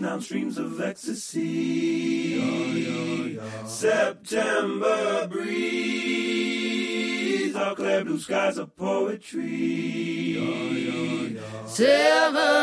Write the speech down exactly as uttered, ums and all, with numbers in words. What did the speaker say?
down streams of ecstasy. Yeah, yeah, yeah. September breeze, our clear blue skies of poetry. Yeah, yeah, yeah. Seven